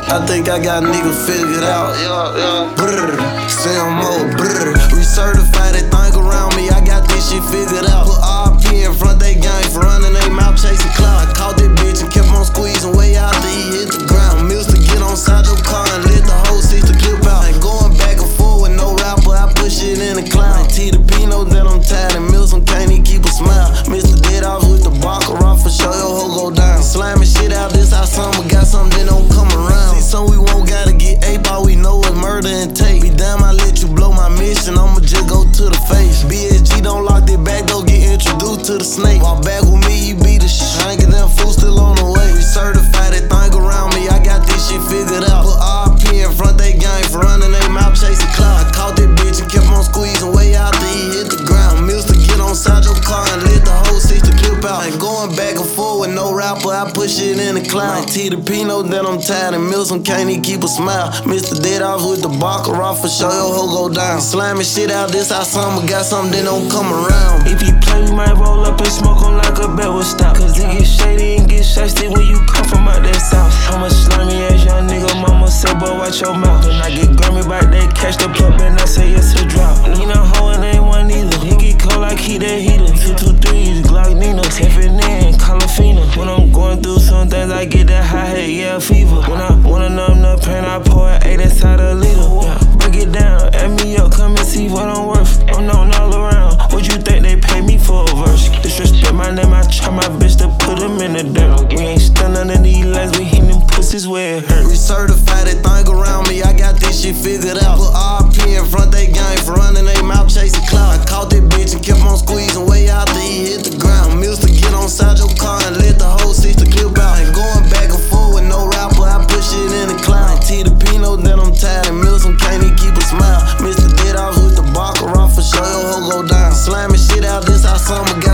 I think I got niggas figured out. Brr, CMO, brr. Recertify that thing around me, I got this shit figured out. Put RP in front, they gang for running, they mouth chasing cloud. I caught that bitch and kept on squeezing way out till he hit the ground. Mills to get on side your car and let the whole 60 clip out. Ain't going back and forth with no rapper, I push it in the cloud. T the P know that I'm tired and Mills, can't even keep a smile. Mr. Dead off with the Baccarat for sure, your hoe go down. Slamming shit out, this how summer got something that don't come around. See, some we won't gotta get ape, all we know is murder and tape. Be damn, I let you blow my mission, I'ma just go to the face. BSG don't lock that back, don't get introduced to the snake. Walk back with me, you be the shit. I ain't get them fools still on the way. Recertify that thing around me, I got this shit figured out. Put RP in front, they gang for running, they mouth chasing cloud. I caught that bitch and kept on squeezing way out till he hit the ground. Mills to get on side your car and let the whole 60 clip out. Ain't going back and forth with no rapper, I push it in the cloud. T the P know that I'm tired and Mills can't even keep a smile. Mr. Dead off with the Baccarat for sure, your hoe go down. Slamming shit out, this how summer got something that don't come around. If you play, we might roll up and smoke on like a bet will stop. Cause it get shady and get shiesty when you come from out that south. I'm a slimy ass young nigga, mama said, boy, watch your mouth. Then I get grimy back, they catch the plug, and I say yes to drop. Need a hoe and ain't one either. He get cold like he that heater. 223s, Glock Nina, FNN, Calafina. When I'm going through some things, I get that high head, yeah, fever. When I wanna numb the pain, I pour an 8 inside a liter. Yeah, break it down, add me up, come and see what I'm worth. I'm known all around. What you think they pay me for a verse? Disrespect my name, I try my best to put him in the dirt. We ain't stunning in these lines, we hit them pussies where it hurt. Recertify that thing around me, I got this shit figured out. Put RP in front, they gang for running, they mouth chasing cloud. I caught that bitch and kept on squeezing way out till he hit the ground. Mills to get on side your car and let the whole 60 clip out. Ain't going back and forth with no rapper, I push it in the cloud. T the P know that I'm tired and Mills can't even keep a smile. Mr. Dead off with the Baccarat for sure, your hoe go down. Slamming shit out, this how summer got